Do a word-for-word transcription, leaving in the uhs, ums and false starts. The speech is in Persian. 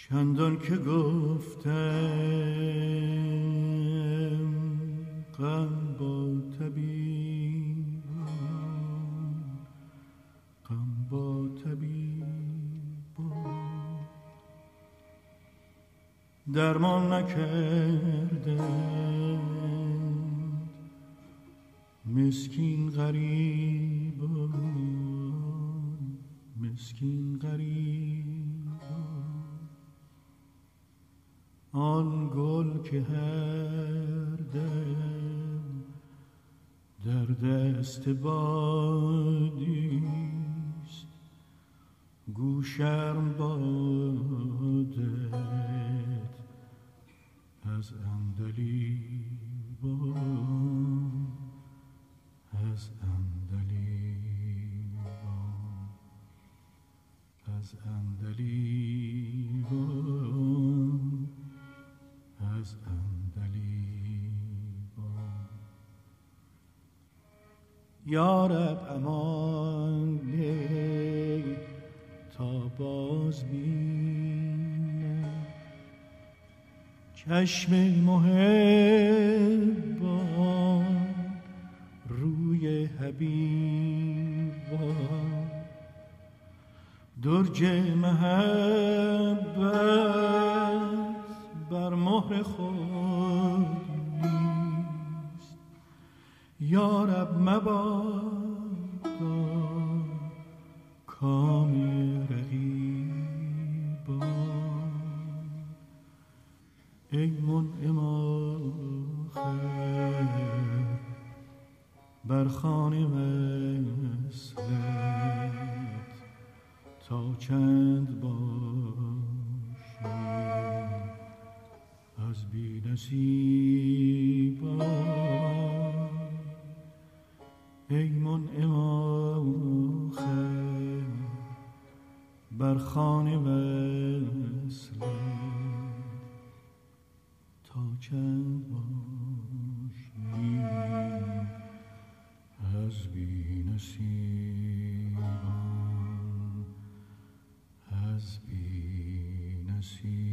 چندان که گفتم غم با طبیب غم با طبیب درمان نکردند مسکین غریبان مسکین غریبان آن گل که هر دم در دست بادیست گو شرم بادت از عندلیبان از عندلیبان از عندلیبان از عندلیبان یا رب امان ده تا باز بینم چشم محبان روی حبیبان درج محبت بر مهر خود نیست یا رب مبادا کام رقیبان ای منعم آخر بر خانه وصلت تا چند باشی از بی نصیبان ای منعم آخر بر خانه وصلت تا چند باشی از بی نصیبان از بی نصیبان